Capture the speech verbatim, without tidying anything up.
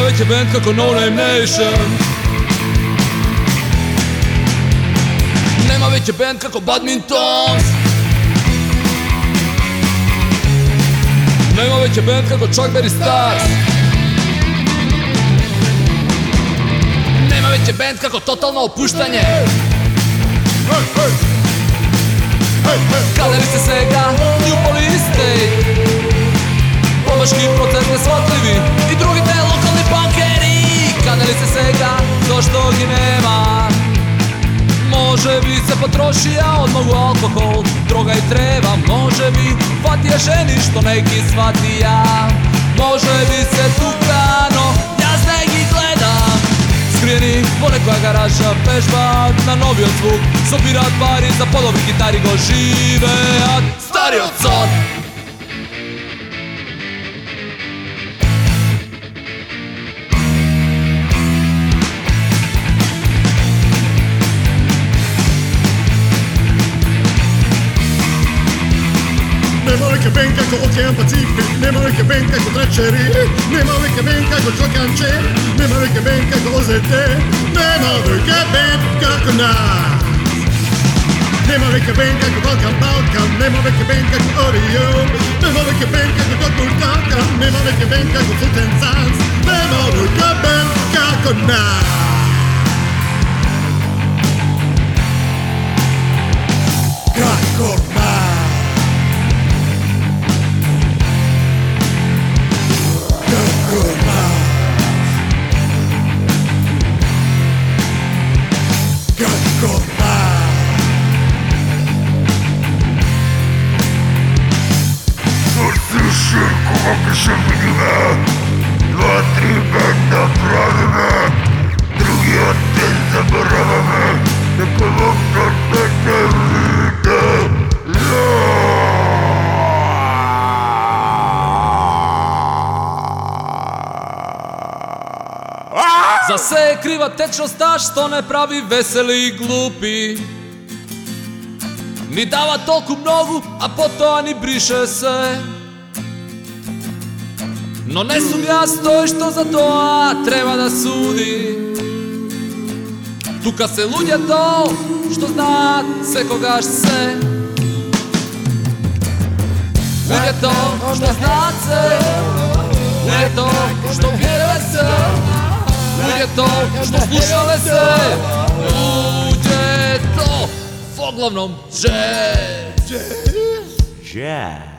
veće band kako No Name Nation. Nema veće band kako Badmintons. Nema veće band kako Chuck Berry Stars. Nema veće band kako Totalno opuštanje. Kaderice Sega, New Police State, Pomaški proces nesvatljivi i drugi te lokalni punkeri. Kaderice Sega, to što ih nema. Može bi se potrošija odmah u alkohol, droga i treba. Može bi fatija ženi što neki shvatija. Može bi se tukano, ja s nekih gledam. Skrijeni, vole koja garaža, vežba na novi od zvuk. Sobirat pari za podobni gitari go žive, a stari od son. Nema velike band kako Okean Pacifik, nema velike band kako Trećeri, nema velike band kako Čokanče, nema velike band kako O Z T, nema velike band kako nas. Nema velike band kako Balkan Balkan, nema velike band kako Orion, nema velike band kako Dogmur Balkan, nema velike band kako Fulton Sans, nema velike band kako nas. Kako nas. Kako se vidime, dva, tri benda pravime, drugi hotel zaboravame, tako vam to ne vide. Za sve je kriva tečnost ta što ne pravi veseli i glupi, ni dava toliko mnogu, a potom ani briše se. No ne sumnja stoj što za to a treba da sudi. Tuka se ludje to što zna sve kogaš se. Ludje to što zna se. Ludje to što vjeruje se. Ludje to što slušale se. Ludje to v oglavnom jazz. Jazz.